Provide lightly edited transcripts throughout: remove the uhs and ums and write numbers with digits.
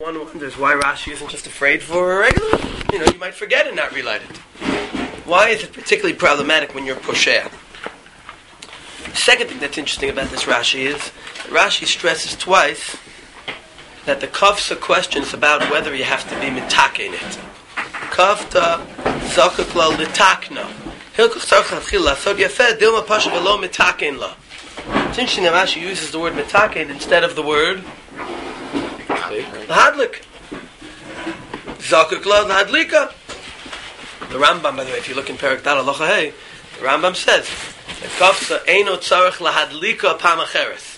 one wonders why Rashi isn't just afraid for a regular. You might forget and not relight it. Why is it particularly problematic when you're posher? The second thing that's interesting about this Rashi is that Rashi stresses twice that the kafsa questions about whether you have to be mitake in it. Kafta zakuk la litakna. Hilkuch tzarich latchil lasod yafeh dilma pasha velo mitakein la. It's interesting that Rashi uses the word mitakein instead of the word lahadlik. Zakuk la lahadlika. The Rambam, by the way, if you look in Perek Dal Halacha Hey, the Rambam says that kafsa eino tzarich lahadlika pam acheres.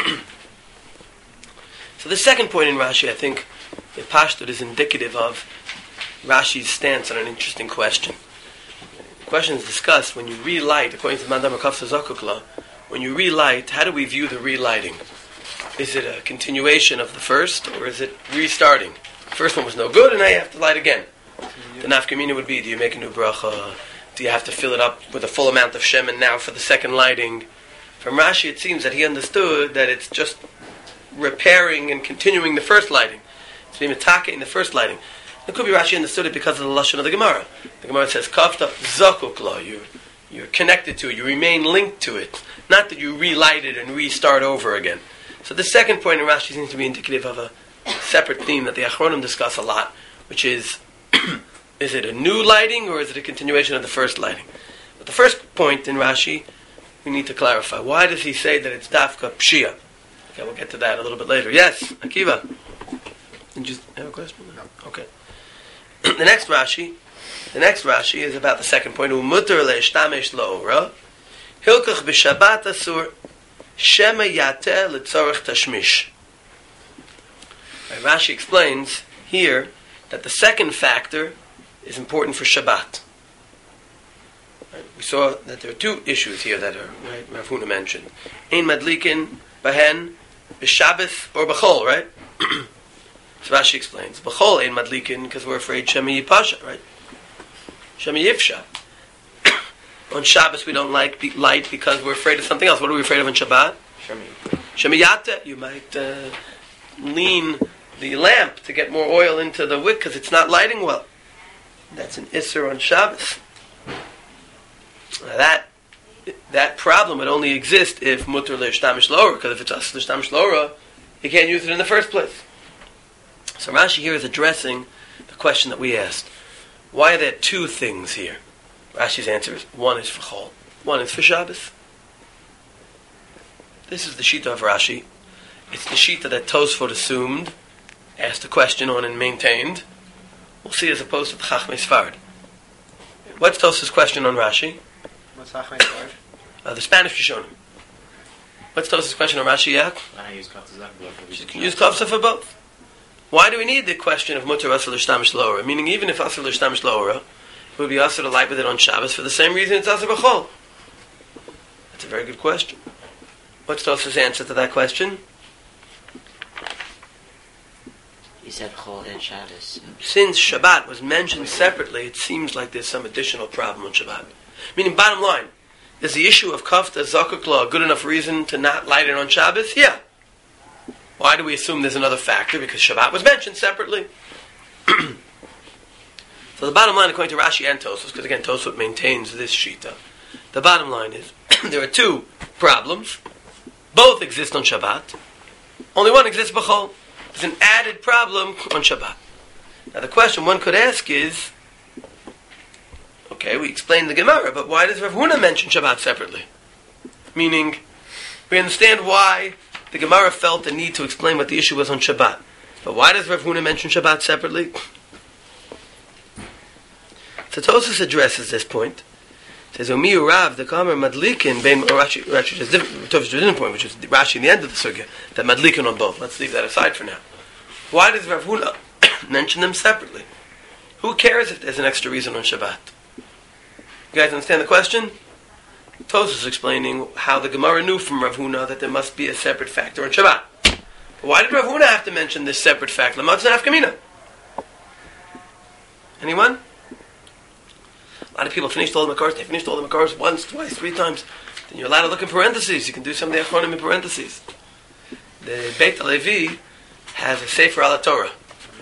So the second point in Rashi, I think, the Pashtut is indicative of Rashi's stance on an interesting question. The question is discussed when you relight, according to the Mandam Kafsa Zakukla, when you relight, how do we view the relighting? Is it a continuation of the first, or is it restarting? The first one was no good, and now you have to light again. The nafkamina would be, do you make a new bracha? Do you have to fill it up with a full amount of shemen now for the second lighting? From Rashi, it seems that he understood that it's just repairing and continuing the first lighting. It's being mitake in the first lighting. It could be Rashi understood it because of the lashon of the Gemara. The Gemara says, "Kafta zakuk la." You're connected to it. You remain linked to it. Not that you relight it and restart over again. So the second point in Rashi seems to be indicative of a separate theme that the Achronim discuss a lot, which is, is it a new lighting or is it a continuation of the first lighting? But the first point in Rashi, we need to clarify. Why does he say that it's dafka pshia? Okay, we'll get to that a little bit later. Yes, Akiva. Did you have a question? No. Okay. The next Rashi is about the second point. Umuter le'ishtamesh lo'ora hilkach b'shabbat asur shema yateh l'tzorech tashmish. Rashi explains here that the second factor is important for Shabbat. We saw that there are two issues here that are Rav Huna mentioned. Ein madlikin bahen b'Shabbos or b'chol, right? So Rashi explains, b'chol ein madlikin because we're afraid Shema Yipasha, right? Shema Yifsha. On Shabbos we don't light because we're afraid of something else. What are we afraid of on Shabbat? Shema Yata. You might lean the lamp to get more oil into the wick because it's not lighting well. That's an Isser on Shabbos. Now that problem would only exist if mutter le'ishtamish lo'ora, because if it's us le'ishtamish lo'ora, you can't use it in the first place. So Rashi here is addressing the question that we asked. Why are there two things here? Rashi's answer is, one is for Chol, one is for Shabbos. This is the Shita of Rashi. It's the Shita that Tosfot assumed, asked a question on and maintained. We'll see as opposed to the Chachmei Sfard. What's Tosfot's question on Rashi? What's Chachmei Sfard? The Spanish Rishonim. What's Tosfot's question on Rashi, Yak? I use kafsa. You can use kafsa for both. Why do we need the question of mutter asur l'shtamish lo'ora? Meaning, even if asur l'shtamish lo'ora, it would be asur to light with it on Shabbos for the same reason it's asur b'chol. That's a very good question. What's Tosfot's answer to that question? He said chol and Shabbos. Since Shabbat was mentioned separately, it seems like there's some additional problem on Shabbat. Meaning, bottom line, is the issue of kafta zakuk la a good enough reason to not light it on Shabbos? Yeah. Why do we assume there's another factor? Because Shabbat was mentioned separately. So the bottom line, according to Rashi and Tosfos, because again Tosfos maintains this shita, the bottom line is there are two problems. Both exist on Shabbat. Only one exists b'chol. There's an added problem on Shabbat. Now the question one could ask is, okay, we explained the Gemara, but why does Rav Huna mention Shabbat separately? Meaning, we understand why the Gemara felt the need to explain what the issue was on Shabbat. But why does Rav Huna mention Shabbat separately? So Tosfos addresses this point. It says, Umiyu Rav, the Kamer Madlikin, Rashi has a different point, which is Rashi in the end of the Sugya, that Madlikin on both. Let's leave that aside for now. Why does Rav Huna mention them separately? Who cares if there's an extra reason on Shabbat? You guys understand the question? Tosfos is explaining how the Gemara knew from Rav Huna that there must be a separate factor on Shabbat. But why did Rav Huna have to mention this separate factor? L'matzah nafkamina. Anyone? A lot of people finished all the Makars. They finished all the Makars once, twice, three times. Then you're allowed to look in parentheses. You can do some of the Achronim in parentheses. The Beit HaLevi has a Sefer Al Torah.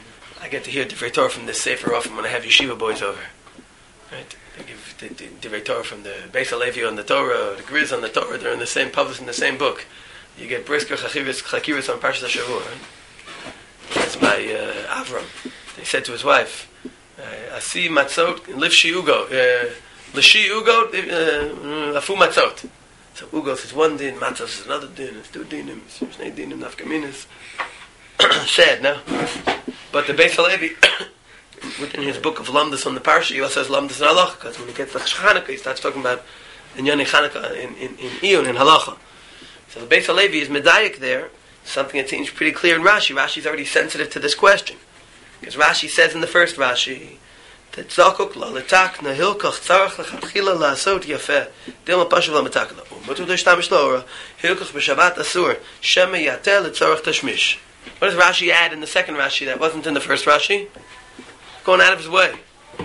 I get to hear Divrei Torah from this Sefer often when I have yeshiva boys over. Right? They give Divrei Torah from the Beis HaLevi on the Torah, or the Griz on the Torah. They're in the same, published in the same book. You get Brisker Chakiris on Parshas HaShavua. Right? That's by Avram. He said to his wife, Asi matzot, livshi ugo, lishi ugo, afu matzot. So ugos is one din, matzos is another din, it's two dinim, it's shnei dinim, nafkaminis. Sad, no? But the Beis HaLevi, within his book of Lamdas on the Parsha, he also has Lamdas in Halacha, because when he gets to Chanukah, he starts talking about Inyani Chanukah in Iyun, in Halacha. So the Beis HaLevi is medayik there, something that seems pretty clear in Rashi. Rashi's already sensitive to this question. Because Rashi says in the first Rashi, that Zakuk la letakna hilkach tzarach lechatchila la'asot yafeh dilma pashuv la metakna u'mutu d'shtamish la'ora hilkach b'shabbat asur shema yatel l'tzarach tashmish. What does Rashi add in the second Rashi that wasn't in the first Rashi? Going out of his way.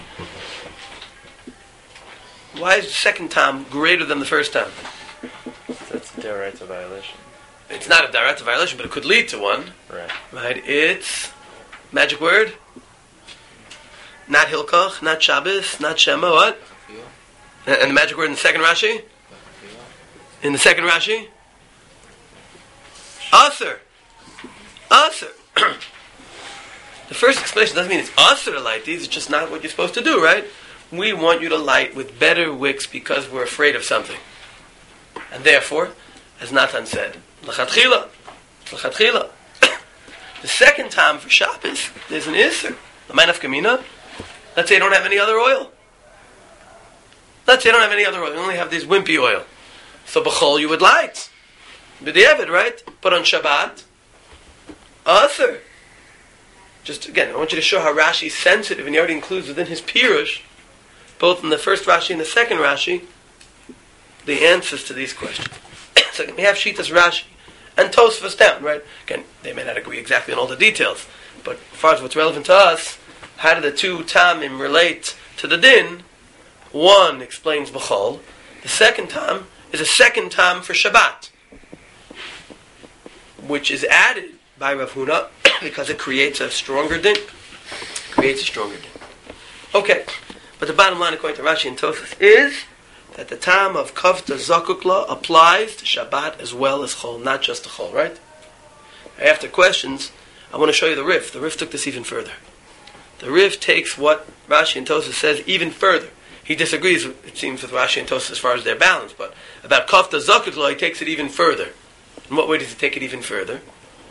Why is the second time greater than the first time? That's a D'oraita violation. It's not a D'oraita violation, but it could lead to one. Right? It's magic word. Not Hilkoch, not Shabbos, not Shema, what? And the magic word in the second Rashi? In the second Rashi? Aser. Aser. The first explanation doesn't mean it's aser to light these, it's just not what you're supposed to do, right? We want you to light with better wicks because we're afraid of something. And therefore, as Nathan said, L'chatchila. L'chatchila. The second time for Shabbos, there's an Isser. L'may nafkamina. Let's say you don't have any other oil. Let's say you don't have any other oil. You only have this wimpy oil. So b'chol you would light. B'di'evid, right? But on Shabbat, Aser. Just again, I want you to show how Rashi is sensitive, and he already includes within his Pirush, both in the first Rashi and the second Rashi, the answers to these questions. So we have Shitas Rashi and Tosfos down, right? Again, they may not agree exactly on all the details, but as far as what's relevant to us, how do the two Tamim relate to the Din? One explains B'chol. The second Tam is a second Tam for Shabbat, which is added by Rav Huna because it creates a stronger Din. Okay, but the bottom line according to Rashi and Tosfos is that the Tam of Kavta Zakukla applies to Shabbat as well as Chol, not just to Chol, right? After questions, I want to show you the Rif. The Rif took this even further. The Rif takes what Rashi and Tosfos says even further. He disagrees, it seems, with Rashi and Tosfos as far as their balance, but about Kafta Zakukla, he takes it even further. In what way does he take it even further?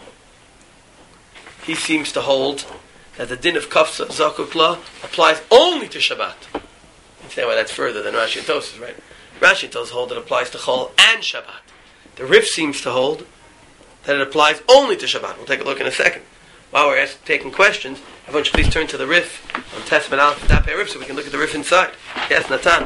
He seems to hold that the din of Kafta Zakukla applies only to Shabbat. You say, well, that's further than Rashi and Tosfos, right? Rashi and Tosfos hold it applies to Chol and Shabbat. The Rif seems to hold that it applies only to Shabbat. We'll take a look in a second. While we're taking questions, everyone should please turn to the Rif on Testament Aleph and Dapei Rif so we can look at the Rif inside. Yes, Natan.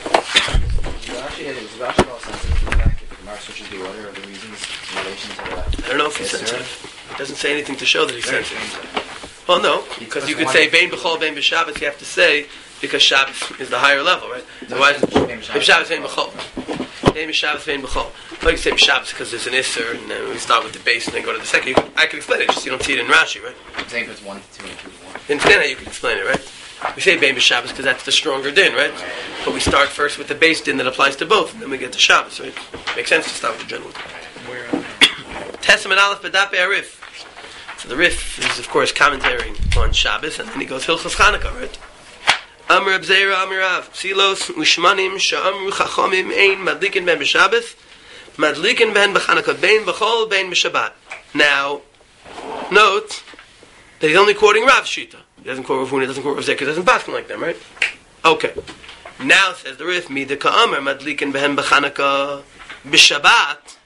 Is Rashi all sensitive to the fact that the Gemara switches the order of the reasons in relation to the... I don't know if he's sensitive. It doesn't say anything to show that he's sensitive. Well, no, because you could say Bein B'chol, Bein B'Shabbos, you have to say because Shabbos is the higher level, right? So why is it Bein Shabbos, Bein B'chol? Bein Shabbos, Bein B'chol. Well, you say Shabbos because there's an Isser, and then we start with the base and then go to the second. I can explain it, just you don't see it in Rashi, right? I'm saying if it's 1 to 2 and 2 to 1. Understand how you can explain it, right? We say Bein B'Shabbos because that's the stronger din, right? But we start first with the base din that applies to both, and then we get to Shabbos, right? Makes sense to start with the general din. Testament Aleph B'Dapei Rif. So the Rif is, of course, commentary on Shabbos, and then he goes Hilchos Chanukah, right? Amr Abzeira Amir Rav Silos Ushmanim Sha'amru Chachomim Ein Madlikin Ben B'Shabbos Madlikin Ben B'Chanukah Bein B'Chol Bein B'Shabbat. Now, note that he's only quoting Rav Shita. He doesn't quote Rav Huna, doesn't quote Rav Zeka, doesn't pass like them, right? Okay. Now says the Rif Midika Amr Madlikin Ben B'Chanukah B'Shabbat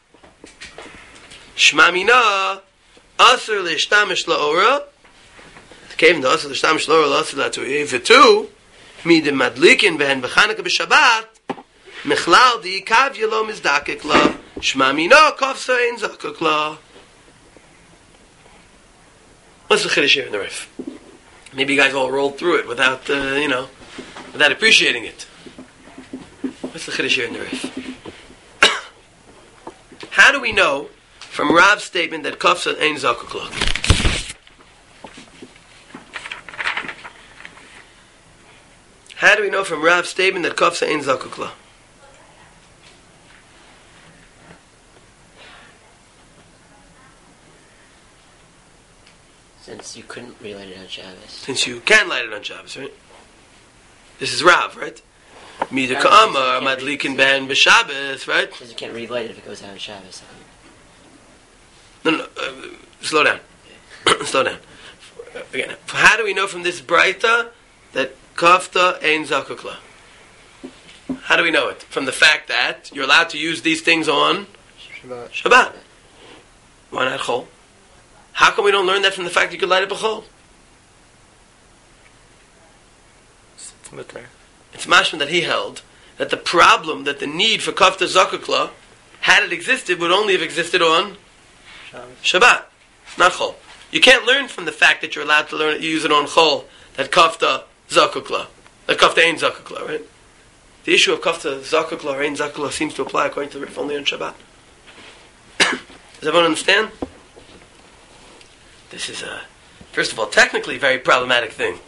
Shmamina Aser L'Shtamish La'ora. Came to Aser L'Shtamish La'ora Aser L'Atu'i V'tu Midim Madlikin Behen B'Chanukah B'Shabbat Mechlal Di Kav Yelo Mizdakek La Shma Mino Kofsa Ein Zakuk La. What's the Chiddush here in the Rif? Maybe you guys all rolled through it without, without appreciating it. What's the Chiddush here in the Rif? How do we know from Rav's statement that Kofsa Ein Zakuk La? How do we know from Rav's statement that kafsa ain't zakukla? Since you couldn't relight it on Shabbos. Since you can light it on Shabbos, right? This is Rav, right? Mida Rav ka'amar says madlikin ben b'Shabbos, right? Because you can't relight it if it goes out on Shabbos. No, slow down. Slow down. Again, how do we know from this Braita that kafta ein zakukla? How do we know it? From the fact that you're allowed to use these things on Shabbat. Why not Chol? How come we don't learn that from the fact that you could light it b'Chol? It's mutter. It's mashman that he held that the problem, that the need for kafta zakukla, had it existed, would only have existed on Shabbat, not Chol. You can't learn from the fact that you're allowed to learn it, use it on Chol, that kafta zakukla, that kafta ain't zakukla, right? The issue of kafta zakukla or ain't zakukla seems to apply according to the Rif only on Shabbat. Does everyone understand? This is a, first of all, technically a very problematic thing.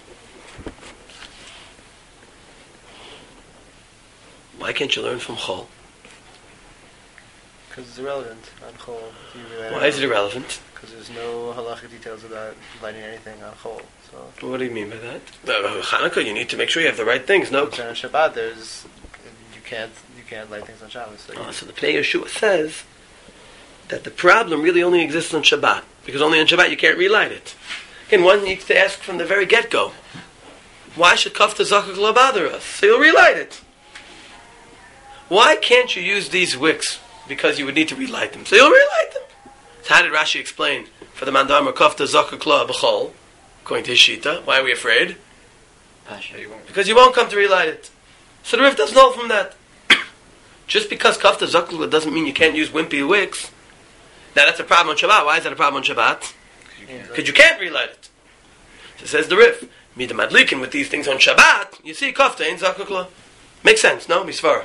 Why can't you learn from Chol? Because it's irrelevant on Chol. Why is it irrelevant? Because there's no halachic details about lighting anything on Chol. So What do you mean by that? Hanukkah, you need to make sure you have the right things. No. on Shabbat, you can't light things on Shabbos. So So the Pnei Yeshua says that the problem really only exists on Shabbat, because only on Shabbat you can't relight it. And one needs to ask from the very get-go, why should kafta zakukla bother us? So you'll relight it. Why can't you use these wicks? Because you would need to relight them. So you'll relight them. So how did Rashi explain for the mandamar kafta zakukla b'chol, according to his shita? Why are we afraid? Pasha. Because you won't come to relight it. So the Rif doesn't hold from that. Just because kafta zakukla doesn't mean you can't use wimpy wicks. Now that's a problem on Shabbat. Why is that a problem on Shabbat? Because you can't relight it. So says the Rif, Mida madlikin with these things on Shabbat, you see kafta ain't zakukla. Makes sense, no? Misvara.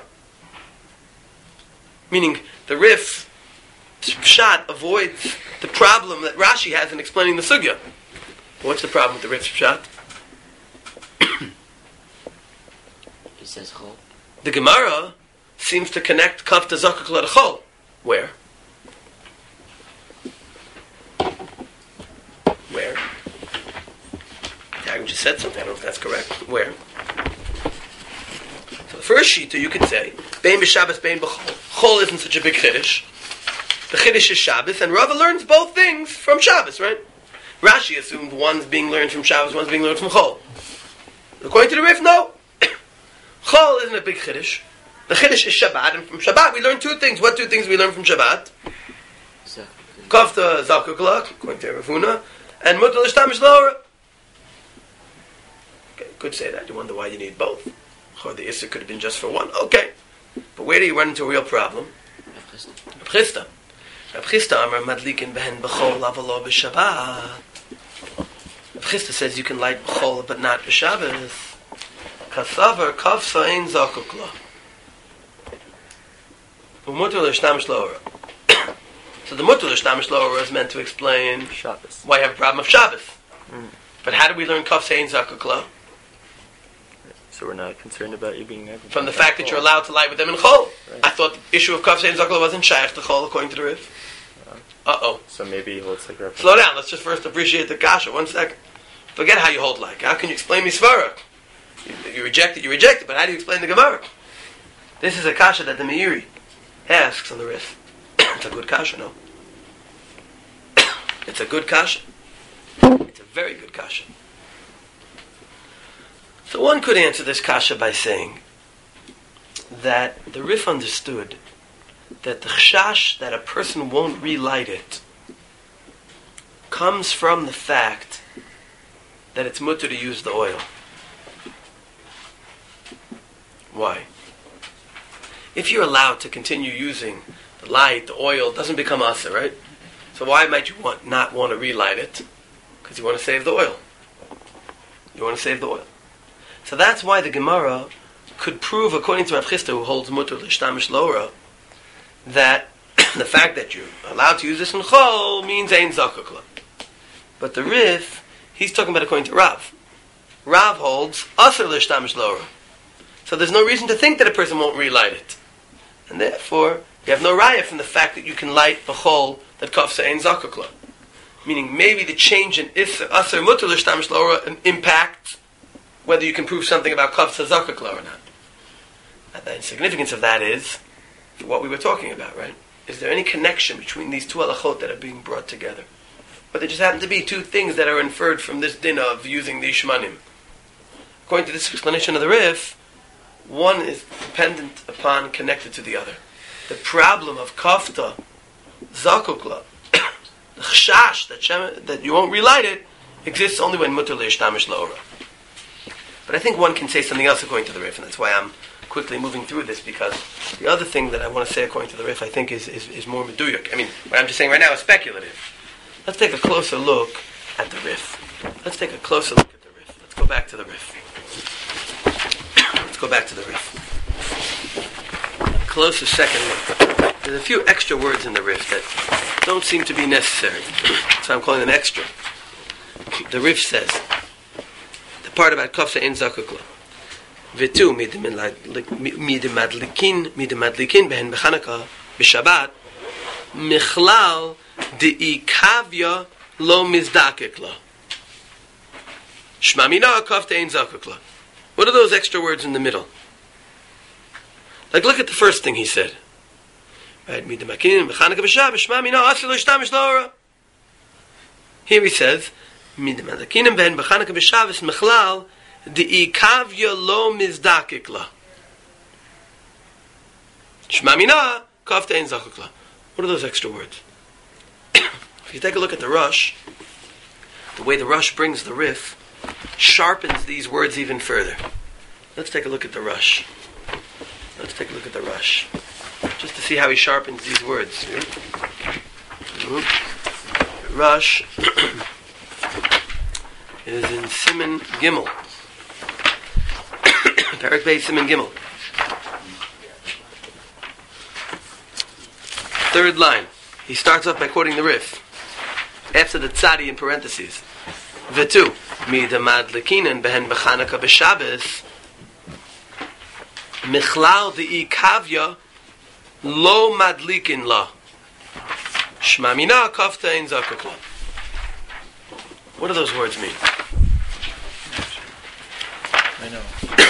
Meaning the Rif Pshat avoids the problem that Rashi has in explaining the sugya. What's the problem with the Rif Pshat? He says Chol. The Gemara seems to connect kafta zakukla to Chol. Where? Where? Tagim just said something. I don't know if that's correct. Where? So the first shita you could say, Bein b'Shabbos, Bein b'Chol. Chol isn't such a big chiddush. The chiddush is Shabbos, and Rava learns both things from Shabbos, right? Rashi assumed one's being learned from Shabbos, one's being learned from Chol. According to the Rif, no. Chol isn't a big chiddush. The chiddush is Shabbat, and from Shabbat we learn two things. What two things we learn from Shabbat? Kafta zakukla, according to Rav Huna, and mutar l'shtamish l'ora. Okay, you could say that. You wonder why you need both. Or the issur could have been just for one. Okay. But where do you run into a real problem? Reb Chisda. Reb Chisda amar madlikin behen b'chol avalo b'Shabbat. Reb Chisda says you can light b'chol but not b'Shabbos. Kasavar kafsa ein zakukla. U'mutar l'shtamish l'ora. So the mutar l'shtamish l'ora is meant to explain Shabbos. why you have a problem of Shabbos. But how do we learn kafsa ein zakukla? So we're not concerned about you being able From the fact that you're allowed to light with them in Chol. Right. I thought the issue of kafsa ein zakukla wasn't shaykh to Chol according to the Rif. Uh-oh. So maybe he holds like reference. Slow down. Let's just first appreciate the kasha. 1 second. Forget how you hold like. How can you explain Misvara? You reject it, but how do you explain the Gemara? This is a kasha that the Meiri asks on the Rif. It's a good kasha, no? It's a good kasha. It's a very good kasha. So one could answer this kasha by saying that the Rif understood that the chashash that a person won't relight it comes from the fact that it's mutter to use the oil. Why? If you're allowed to continue using the light, the oil, it doesn't become asa, right? So why might you not want to relight it? Because you want to save the oil. You want to save the oil. So that's why the Gemara could prove, according to Rav Chisda, who holds mutter l'shtamish l'ora, that the fact that you're allowed to use this in Chol means ein zakukla. But the Rif, he's talking about according to Rav. Rav holds Asr l'shtamish l'ora. So there's no reason to think that a person won't relight it. And therefore, you have no raya from the fact that you can light the chol that kafsa ein zakukla. Meaning, maybe the change in Asr mutar l'shtamish l'ora impacts whether you can prove something about kafsa zakukla or not. And the significance of that is what we were talking about, right? Is there any connection between these two halachot that are being brought together? But there just happen to be two things that are inferred from this din of using the shmanim. According to this explanation of the Rif, one is dependent upon, connected to the other. The problem of kafta, zakukla, the chashash, that you won't relight it, exists only when mutar le'ishtamish la'ora. But I think one can say something else according to the Rif, and that's why I'm quickly moving through this, because the other thing that I want to say according to the Rif, I think is more meduyak. I mean, what I'm just saying right now is speculative. Let's take a closer look at the Rif. Let's take a closer look at the Rif. Let's go back to the Rif. Let's go back to the Rif. Closer second look. There's a few extra words in the Rif that don't seem to be necessary, so I'm calling them extra. The Rif says, the part about kafsa ein zakukla. V'tu midmadlikin behen b'chanukah b'shabbat michlal de'ikavya lo mizdakek la. Shma mina kafta ein zakuk la. What are those extra words in the middle? Like, look at the first thing he said. Right, midmadlikin b'chanukah b'shabbat shma mina asur l'shtamish la'ora. Here he says midmadlikin behen b'chanukah b'shabbat michlal de'ikavya lo mizdakek la. Shma mina kafta ein zakuk la. What are those extra words? If you take a look at the Rush, the way the Rush brings the Rif sharpens these words even further. Let's take a look at the Rush. Let's take a look at the Rush, just to see how he sharpens these words. Rush is in Siman Gimel. Perek Beis Siman Gimel. Third line. He starts off by quoting the Rif. After the tzadi in parentheses. V'tu, midamad lekinen behen b'chanukah b'shabes, michlal de'ikavya lo madlikin la. Shma mina kafta ein zakuk la. What do those words mean? I know.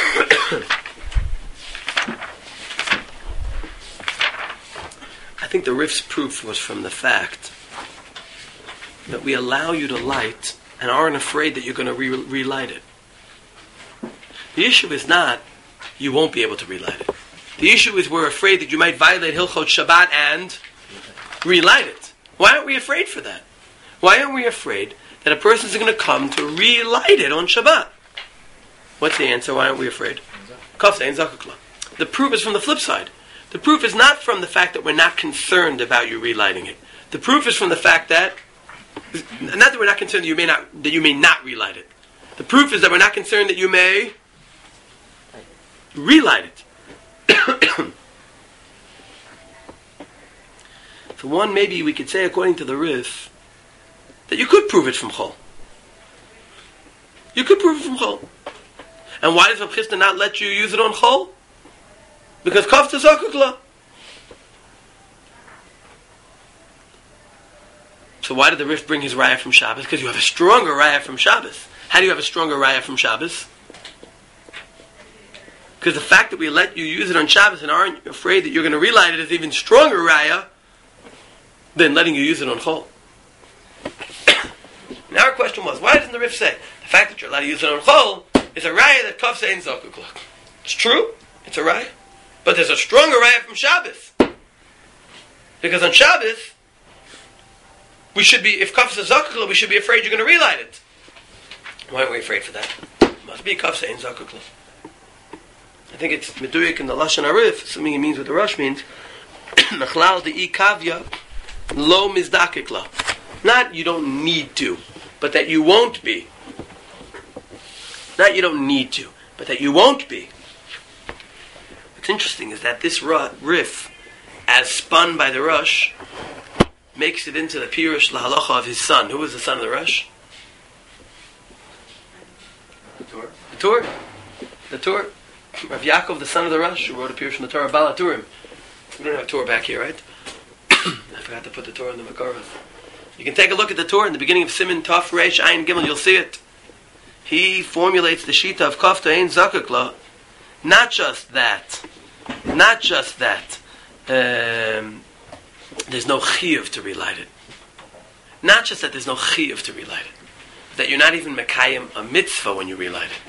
I think the Rif's proof was from the fact that we allow you to light and aren't afraid that you're going to relight it. The issue is not you won't be able to relight it. The issue is we're afraid that you might violate Hilchot Shabbat and relight it. Why aren't we afraid for that? Why aren't we afraid that a person is going to come to relight it on Shabbat? What's the answer? Why aren't we afraid? Kafsa ein zakuk la. The proof is from the flip side. The proof is not from the fact that we're not concerned about you relighting it. The proof is from the fact that, not that we're not concerned that you may not relight it. The proof is that we're not concerned that you may relight it. So one, maybe we could say, according to the Rif, that you could prove it from Chol. You could prove it from Chol. And why does Rav Chisda not let you use it on Chol? Because kafta zakuk la. So why did the Rif bring his raya from Shabbos? Because you have a stronger raya from Shabbos. How do you have a stronger raya from Shabbos? Because the fact that we let you use it on Shabbos and aren't afraid that you're going to relight it is even stronger raya than letting you use it on Chol. Now our question was, why doesn't the Rif say the fact that you're allowed to use it on Chol is a raya that kafsa ein zakuk la? It's true. It's a raya. But there's a stronger raya from Shabbos. Because on Shabbos, we should be, if kafsa zakuk la, we should be afraid you're going to relight it. Why aren't we afraid for that? It must be kafsa ein zakuk la. I think it's meduyik in the Lashon Arif, assuming he means what the Rush means. Nachlal de'i kavya lo mizdakik la. Not you don't need to, but that you won't be. Not you don't need to, but that you won't be. What's interesting is that this Rif, as spun by the Rush, makes it into the Pirush Lahalacha of his son. Who was the son of the Rush? Torah? The Torah. Rav Yaakov, the son of the Rosh, who wrote a pirush from the Torah, Bala Turim. We don't have a Torah back here, right? I forgot to put the Torah in the Makoros. You can take a look at the Torah in the beginning of Siman Tov Reish Ayin Gimel. You'll see it. He formulates the shita of Kafta Ein Zakakla. Not just that. There's no chiyuv to relight it. Not just that there's no chiyuv to relight it. That you're not even mekayim a mitzvah when you relight it.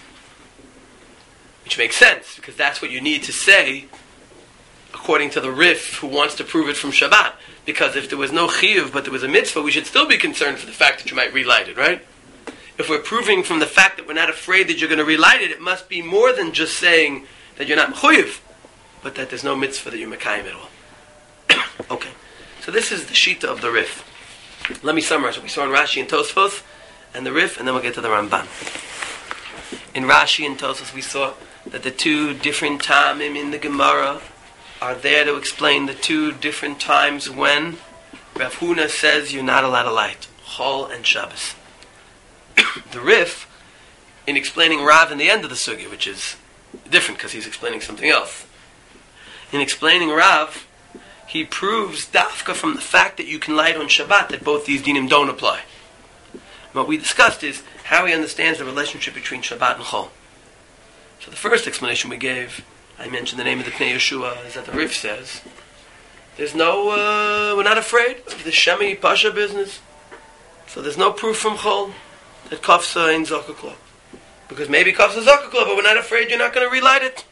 Which makes sense, because that's what you need to say according to the Rif who wants to prove it from Shabbat. Because if there was no chiyuv but there was a mitzvah, we should still be concerned for the fact that you might relight it, right? If we're proving from the fact that we're not afraid that you're going to relight it, it must be more than just saying that you're not mechuyev, but that there's no mitzvah that you're mekayim at all. Okay, so this is the shita of the Rif. Let me summarize what we saw in Rashi and Tosfos and the Rif, and then we'll get to the Ramban. In Rashi and Tosfos we saw that the two different tamim in the Gemara are there to explain the two different times when Rav Huna says you're not allowed to light, Chol and Shabbos. The Rif, in explaining Rav in the end of the sugya, which is different because he's explaining something else. In explaining Rav, he proves dafka from the fact that you can light on Shabbat that both these dinim don't apply. What we discussed is how he understands the relationship between Shabbat and Chol. So the first explanation we gave, I mentioned the name of the Pnei Yeshua, is that the Rif says, there's no, we're not afraid of the Shemi Pasha business. So there's no proof from Chol that Kafsa ain't Zakakla. Because maybe Kafsa Zakakla, but we're not afraid you're not going to relight it.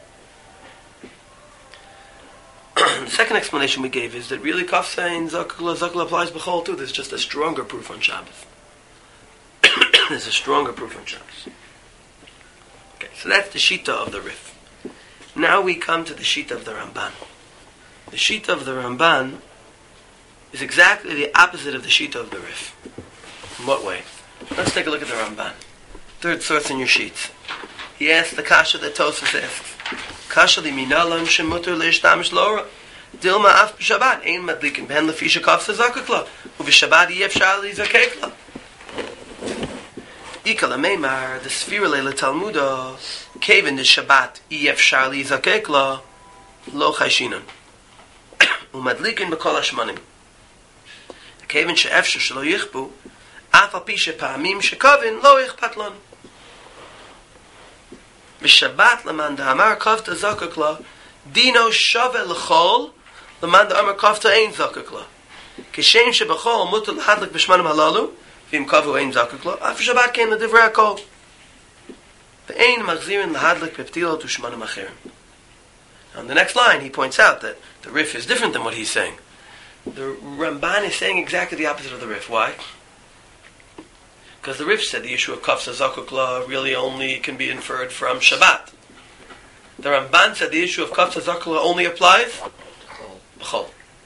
The second explanation we gave is that really Kafsa ain't Zakakla, Zakakla applies B'chol too. There's just a stronger proof on Shabbos. There's a stronger proof on Shabbos. Okay, so that's the Shita of the Rif. Now we come to the Shita of the Ramban. The Shita of the Ramban is exactly the opposite of the Shita of the Rif. In what way? Let's take a look at the Ramban. Third source in your sheets. He asks the kasha that Tosfos asks. Kasha li minalam shemuter leishtamish lora. Dilma af b'Shabbat ein madlikin ben lefisha kafsa zakakla. U'b'Shabbat yef shali zakekla. Ika lameimar the sfira leila talmuda kevin the Shabbat yef shali zakekla lo chayshinan. U'madlikin b'kol hashmanim. Kevin she'efsha shelo yichbu אף על פי שפעמים שקובן לא אכפת לנו. בשבת למען דאמר כפתא זקוק לה, דינו שווה לכל, למען דאמר כפתא אין זקוק לה. כשם שבכל מותר להדליק בשמנים הללו, ואם קבעו אין זקוק לה, אף שבת כן לדברי הכל. ואין מחזירים להדליק בפתילות ושמנים אחרים. On the next line, he points out that the Rif is different than what he's saying. The Ramban is saying exactly the opposite of the Rif. Why? Because the Rif said the issue of Kafsa Zakukla really only can be inferred from Shabbat. The Ramban said the issue of Kafsa Zakukla only applies B'chol.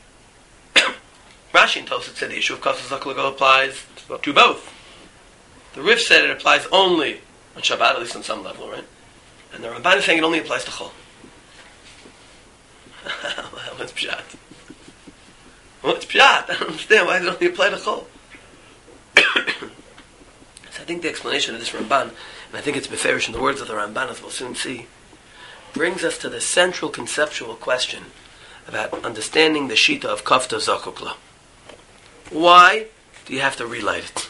Rashi and Tosfos said the issue of Kafsa Zakukla applies to both. The Rif said it applies only on Shabbat, at least on some level, right? And the Ramban is saying it only applies to Chol. What's Pshat? What's Pshat? I don't understand. Why does it only apply to Chol? So I think the explanation of this Ramban, and I think it's beferish in the words of the Ramban, as we'll soon see, brings us to the central conceptual question about understanding the Shita of Kafta Zakukla. Why do you have to relight it?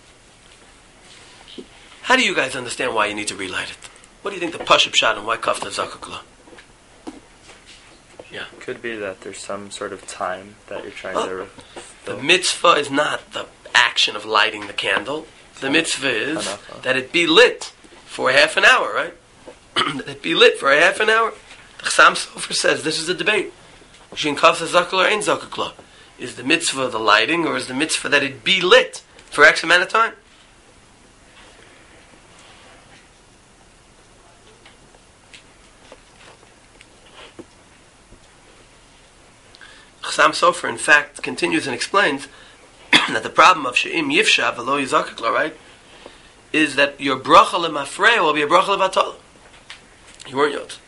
How do you guys understand why you need to relight it? What do you think the Pashup Pshat and why Kafta Zakukla? Yeah. Could be that there's some sort of time that you're trying to The mitzvah is not the action of lighting the candle. The mitzvah is that it be lit for half an hour, right? That it be lit for a half an hour. The Chassam Sofer says this is a debate. Shin Kafsa Zakukla or Ein Zakukla. Is the mitzvah the lighting, or is the mitzvah that it be lit for X amount of time? Chassam Sofer, in fact, continues and explains that the problem of she'im yifsha v'lo yizakakla, right, is that your bracha lemafreya will be a bracha levatala. You weren't yot.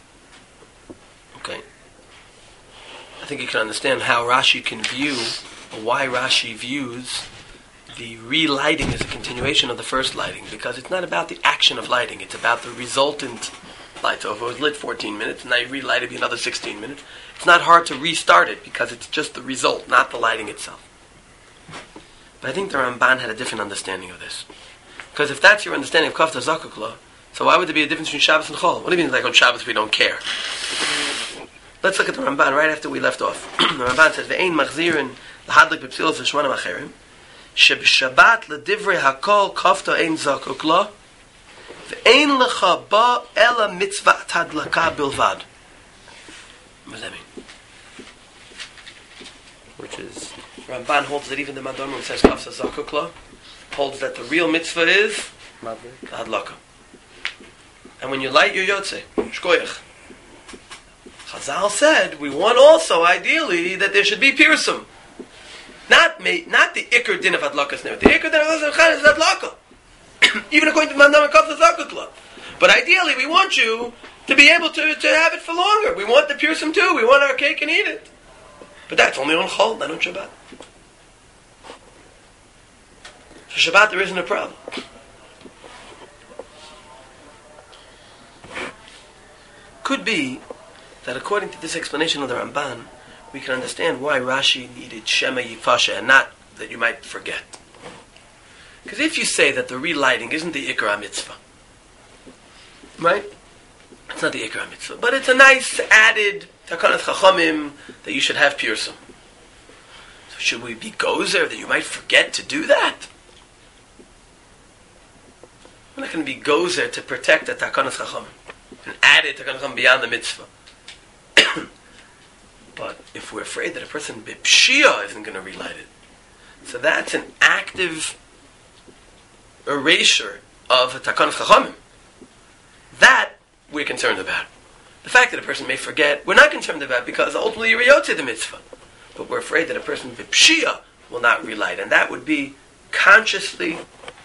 Okay. I think you can understand how Rashi can view why Rashi views the relighting as a continuation of the first lighting, because it's not about the action of lighting, it's about the resultant light. So if it was lit 14 minutes and I relight it another 16 minutes, it's not hard to restart it because it's just the result, not the lighting itself. But I think the Ramban had a different understanding of this. Because if that's your understanding of Kafta Zakukla, so why would there be a difference between Shabbos and Chol? What do you mean, like on Shabbos we don't care? Let's look at the Ramban right after we left off. The Ramban says, "Ve'ein machzirin l'hadlik b'psilos v'shmona macherim, sheb'shabbat l'divrei hakol Kafta ein Zakukla, ve'ein lecha ba ela mitzvat hadlaka bilvad." What does that mean? Which is, Ramban holds that even the Madonna who says Kafta Zakukla holds that the real mitzvah is hadlaka. And when you light your yotze, shkoyach. Chazal said we want also, ideally, that there should be pirsum. Not the ikr din of hadlakas never. The ikr din of hadlakas is hadlaka. Even according to Mandam and Kafta Zakukla. But ideally, we want you to be able to have it for longer. We want the pirsum too. We want our cake and eat it. But that's only on Chol, not on Shabbat. For Shabbat, there isn't a problem. Could be that according to this explanation of the Ramban, we can understand why Rashi needed Shema Yifasha and not that you might forget. Because if you say that the relighting isn't the Ikra Mitzvah, right? It's not the Ikra Mitzvah, but it's a nice added Takanat Chachamim that you should have pirsum. So should we be gozer that you might forget to do that? We're not going to be gozer to protect the Takanat Chachamim and add it Takanat Chachamim beyond the mitzvah. But if we're afraid that a person b'pshia isn't going to relight it, so that's an active erasure of a Takanat Chachamim. That we're concerned about. The fact that a person may forget, we're not concerned about because ultimately you're yotze the mitzvah. But we're afraid that a person b'pshia will not relight, and that would be consciously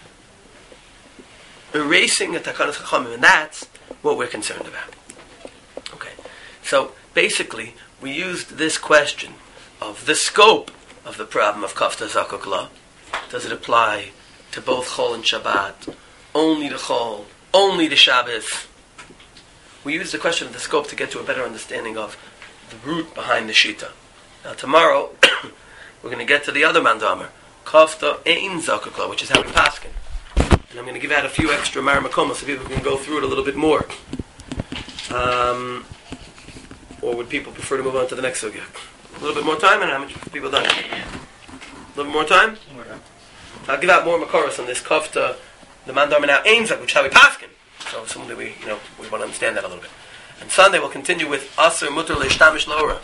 erasing a Takanat Chachamim, and that's what we're concerned about. Okay, so basically we used this question of the scope of the problem of Kafta Zakukla. Does it apply to both Chol and Shabbat? Only to Chol? Only to Shabbos? We used the question of the scope to get to a better understanding of the root behind the Shita. Now tomorrow, we're going to get to the other Mandamer, Kafta Ein Zakukla, which is how we paskin. And I'm going to give out a few extra Maramakomos so people can go through it a little bit more. Or would people prefer to move on to the next sugya? A little bit more time, and how much have people done? A little bit more time? I'll give out more Makoros on this Kafta, the Mandamer now Ein Zakukla, which is how we paskin. So assuming that we want to understand that a little bit. And Sunday we'll continue with Aser Mutter Leishtamish Laura.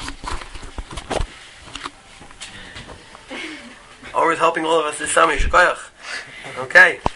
Always helping all of us this summer. Okay.